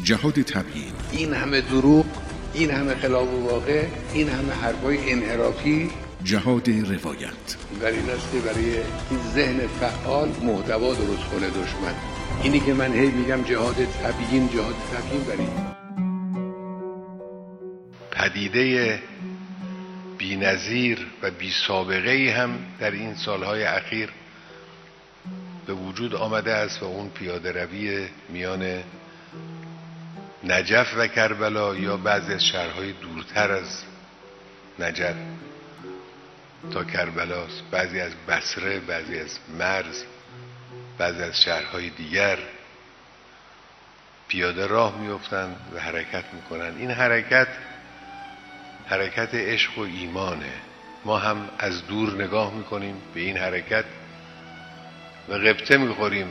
جهاد تبیین، این همه دروغ، این همه خلاف واقع، این همه حرفای انحرافی، جهاد روایت. برای است که برای این ذهن فعال محتوا درست کنه دشمن. اینی که من هی میگم جهاد تبیین، جهاد تبیین، برای پدیده بی‌نظیر و بی‌سابقه‌ای هم در این سالهای اخیر به وجود آمده است و اون پیاده روی میان نجف و کربلا یا بعضی از شهرهای دورتر از نجف تا کربلاست، بعضی از بصره، بعضی از مرز، بعضی از شهرهای دیگر پیاده راه میافتند و حرکت میکنند. این حرکت عشق و ایمانه. ما هم از دور نگاه میکنیم به این حرکت و غبطه میخوریم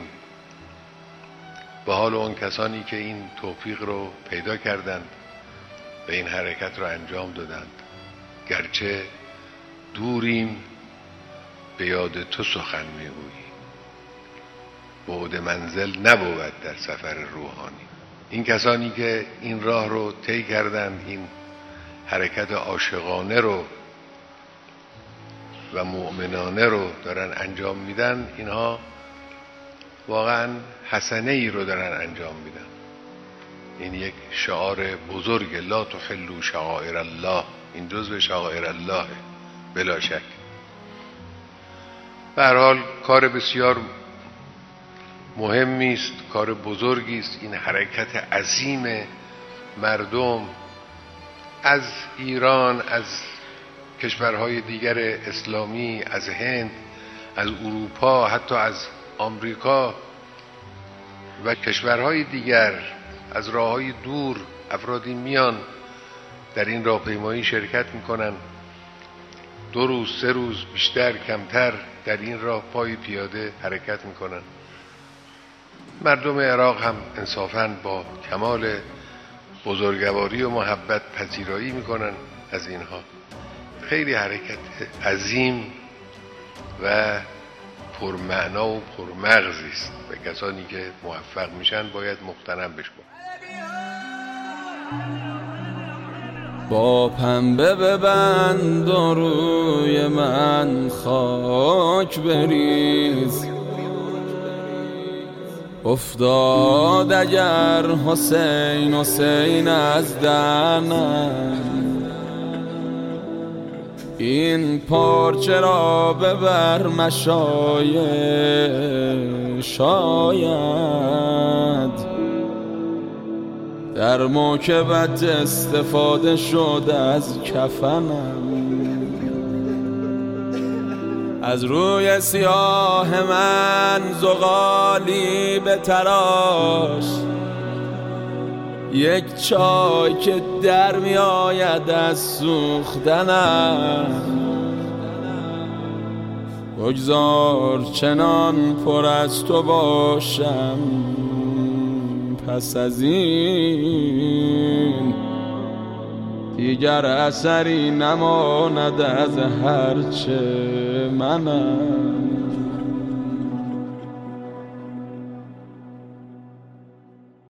به حال اون کسانی که این توفیق رو پیدا کردند و این حرکت رو انجام دادند. گرچه دوریم به یاد تو سخن میگویی، بعد منزل نبود در سفر روحانی. این کسانی که این راه رو طی کردند، این حرکت عاشقانه رو و مؤمنانه رو دارن انجام میدن، اینها واقعا حسنه ای رو دارن انجام میدن. این یک شعار بزرگ، لا تحلوا شعائر الله، این جزو شعائر الله بلا شک. به هر حال کار بسیار مهمی است، کار بزرگی است. این حرکت عظیم مردم از ایران، از کشورهای دیگر اسلامی، از هند، از اروپا، حتی از آمریکا و کشورهای دیگر، از راههای دور افرادی میان در این راهپیمایی شرکت میکنن. 2 روز 3 روز بیشتر کمتر در این راه پای پیاده حرکت میکنن. مردم عراق هم انصافاً با کمال بزرگواری و محبت پذیرایی میکنن از اینها. خیلی حرکت عظیم و پرمعنا و پرمغزی است و کسانی که موفق میشن باید مغتنم بشن. با پنبه ببند و روی من خاک بریز، افتاد اگر حسین حسین از دهنم، این پارچه را ببر مشایخ، شاید در موکبت استفاده شد از کفنم. از روی سیاه من زغالی به تراش، یک چای که در می آید از سوختنم. بگذار چنان پر از تو باشم، پس از این دیگر اثری نماند از هرچه منم.